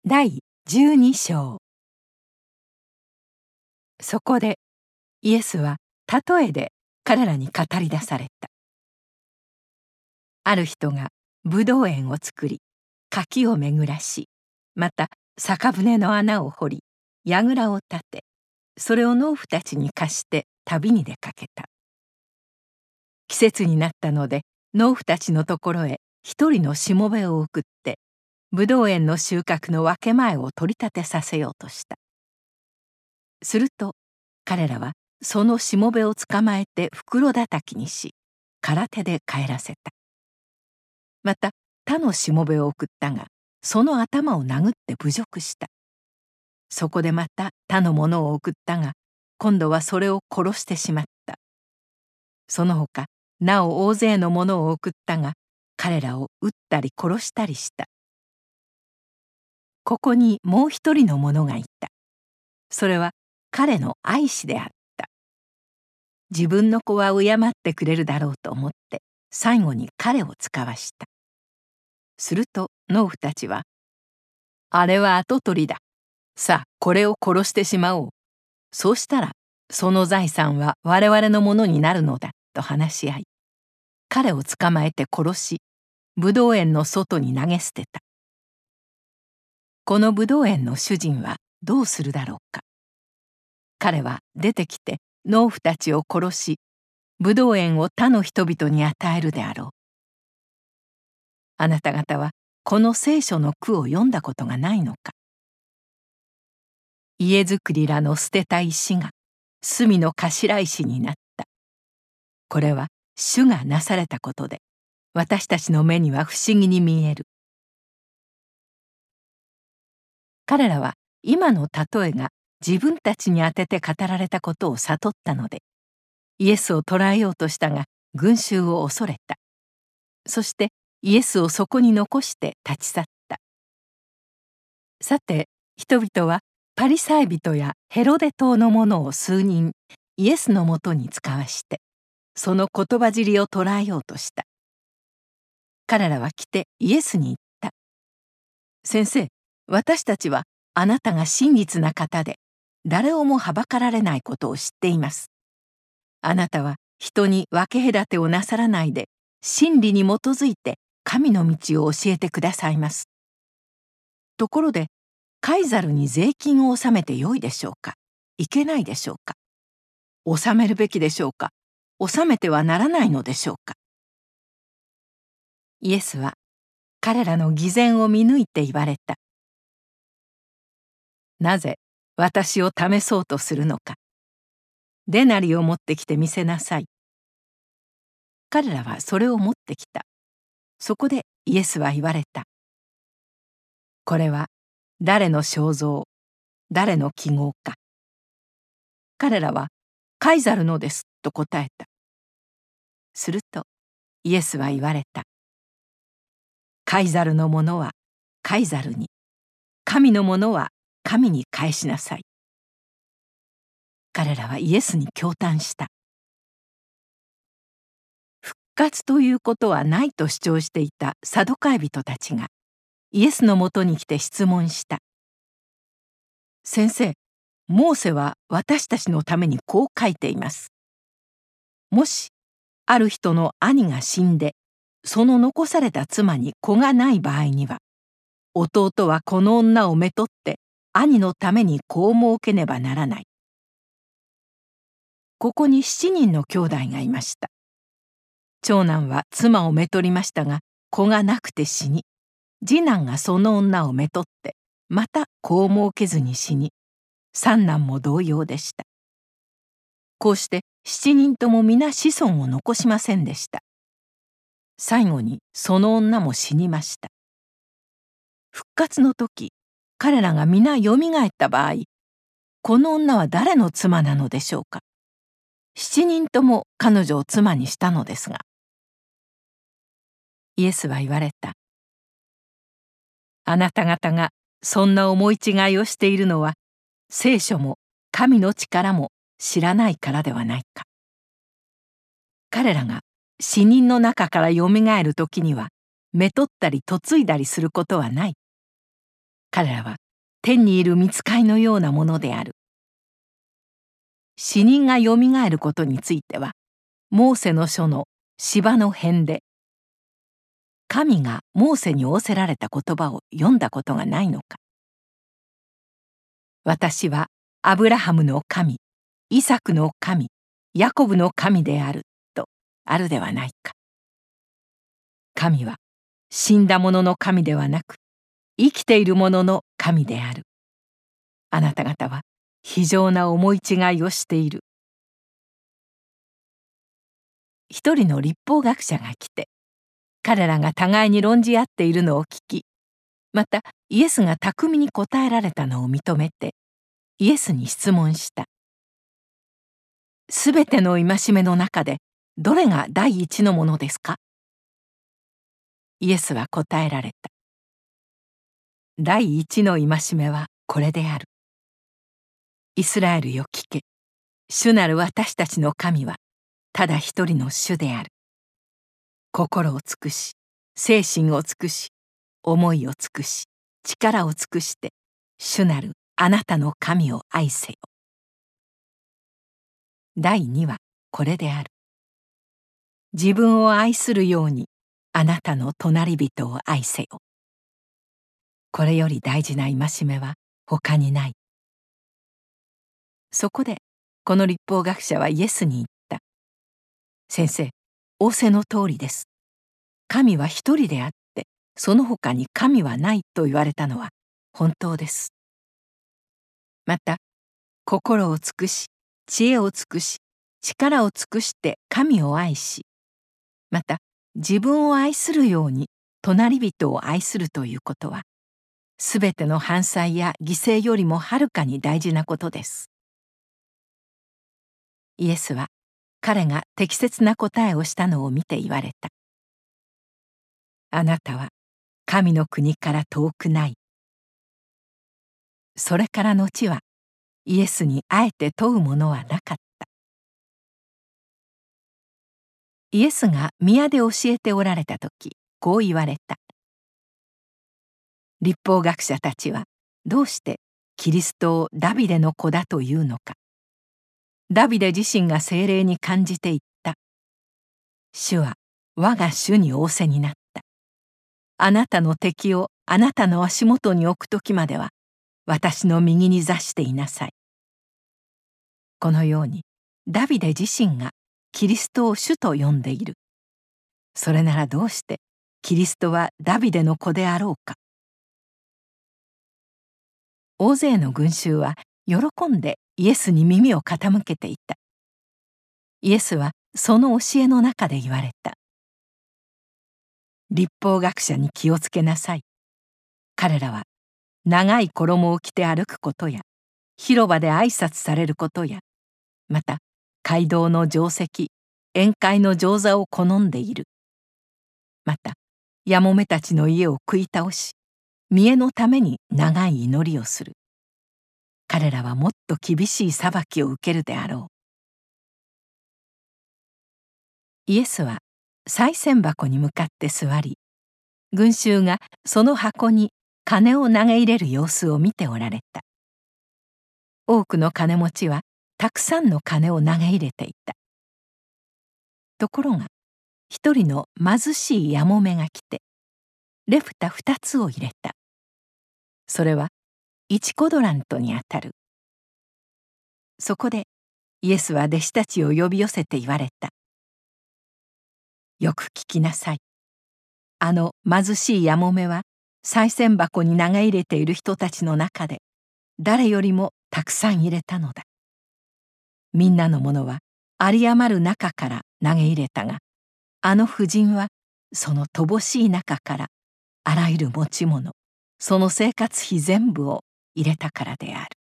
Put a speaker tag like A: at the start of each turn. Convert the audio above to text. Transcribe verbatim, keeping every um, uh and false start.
A: だいじゅうに章。そこでイエスは例えで彼らに語り出された。ある人がブドウ園を作り、柿を巡らし、また酒舟の穴を掘り、櫓を立て、それを農夫たちに貸して旅に出かけた。季節になったので、農夫たちのところへ一人のしもべを送って、ブドウ園の収穫の分け前を取り立てさせようとした。すると彼らはそのしもべを捕まえて袋叩きにし、空手で帰らせた。また他のしもべを送ったが、その頭を殴って侮辱した。そこでまた他の者を送ったが、今度はそれを殺してしまった。その他なお大勢の者を送ったが、彼らを撃ったり殺したりした。ここにもう一人の者がいた。それは彼の愛子であった。自分の子は敬ってくれるだろうと思って最後に彼を使わした。すると農夫たちは、あれは跡取りだ。さあこれを殺してしまおう。そうしたらその財産は我々のものになるのだと話し合い、彼を捕まえて殺し、ブドウ園の外に投げ捨てた。このブドウ園の主人はどうするだろうか。彼は出てきて農夫たちを殺し、ブドウ園を他の人々に与えるであろう。あなた方はこの聖書の句を読んだことがないのか。家づくりらの捨てた石が隅の頭石になった。これは主がなされたことで、私たちの目には不思議に見える。彼らは今の例えが自分たちにあてて語られたことを悟ったので、イエスを捕らえようとしたが群衆を恐れた。そしてイエスをそこに残して立ち去った。さて人々はパリサイ人やヘロデ島の者を数人イエスのもとに使わして、その言葉尻を捕らえようとした。彼らは来てイエスに言った。先生、私たちはあなたが真実な方で、誰をもはばかられないことを知っています。あなたは人に分け隔てをなさらないで、真理に基づいて神の道を教えてくださいます。ところで、カイザルに税金を納めてよいでしょうか、いけないでしょうか。納めるべきでしょうか、納めてはならないのでしょうか。イエスは彼らの偽善を見抜いて言われた。なぜ私を試そうとするのか。デナリを持ってきて見せなさい。彼らはそれを持ってきた。そこでイエスは言われた。これは誰の肖像、誰の記号か。彼らはカイザルのですと答えた。するとイエスは言われた。カイザルのものはカイザルに、神のものは神に返しなさい。彼らはイエスに驚嘆した。復活ということはないと主張していたサドカイ人たちがイエスのもとに来て質問した。先生、モーセは私たちのためにこう書いています。もしある人の兄が死んで、その残された妻に子がない場合には、弟はこの女をめとって兄のために子を設けねばならない。ここに七人の兄弟がいました。長男は妻をめとりましたが、子がなくて死に、次男がその女をめとってまた子を設けずに死に、三男も同様でした。こうして七人とも皆子孫を残しませんでした。最後にその女も死にました。復活の時、彼らが皆よみがえった場合、この女は誰の妻なのでしょうか。七人とも彼女を妻にしたのですが、イエスは言われた。あなた方がそんな思い違いをしているのは、聖書も神の力も知らないからではないか。彼らが死人の中からよみがえる時には、めとったり嫁いだりすることはない。 彼らは天にいる御使いのようなものである。死人がよみがえることについては、モーセの書の芝の編で、神がモーセに仰せられた言葉を読んだことがないのか。私はアブラハムの神、イサクの神、ヤコブの神であるとあるではないか。神は死んだ者の神ではなく、生きている者の神である。あなた方は非常な思い違いをしている。一人の立法学者が来て、彼らが互いに論じ合っているのを聞き、またイエスが巧みに答えられたのを認めて、イエスに質問した。すべての戒めの中でどれが第一のものですか？イエスは答えられた。第一の戒めはこれである。イスラエルよ聞け。主なる私たちの神はただ一人の主である。心を尽くし、精神を尽くし、思いを尽くし、力を尽くして主なるあなたの神を愛せよ。第二はこれである。自分を愛するようにあなたの隣人を愛せよ。これより大事な戒めは他にない。そこでこの立法学者はイエスに言った。先生、仰せの通りです。神は一人であって、その他に神はないと言われたのは本当です。また、心を尽くし、知恵を尽くし、力を尽くして神を愛し、また自分を愛するように隣人を愛するということは、すべての犯罪や犠牲よりもはるかに大事なことです。イエスは彼が適切な答えをしたのを見て言われた。あなたは神の国から遠くない。それから後はイエスにあえて問うものはなかった。イエスが宮で教えておられた時、こう言われた。立法学者たちはどうしてキリストをダビデの子だというのか。ダビデ自身が聖霊に感じて言った。主は我が主に仰せになった。あなたの敵をあなたの足元に置く時までは私の右に座していなさい。このようにダビデ自身がキリストを主と呼んでいる。それならどうしてキリストはダビデの子であろうか。大勢の群衆は喜んでイエスに耳を傾けていた。イエスはその教えの中で言われた。立法学者に気をつけなさい。彼らは長い衣を着て歩くことや、広場で挨拶されることや、また街道の定石、宴会の上座を好んでいる。またやもめたちの家を食い倒し、見栄のために長い祈りをする。彼らはもっと厳しい裁きを受けるであろう。イエスは賽銭箱に向かって座り、群衆がその箱に金を投げ入れる様子を見ておられた。多くの金持ちはたくさんの金を投げ入れていた。ところが一人の貧しいやもめが来て、レフタ二つを入れた。それは一コドラントにあたる。そこでイエスは弟子たちを呼び寄せて言われた。よく聞きなさい。あの貧しいやもめは賽銭箱に投げ入れている人たちの中で誰よりもたくさん入れたのだ。みんなのものは有り余る中から投げ入れたが、あの婦人はその乏しい中からあらゆる持ち物、その生活費全部を入れたからである。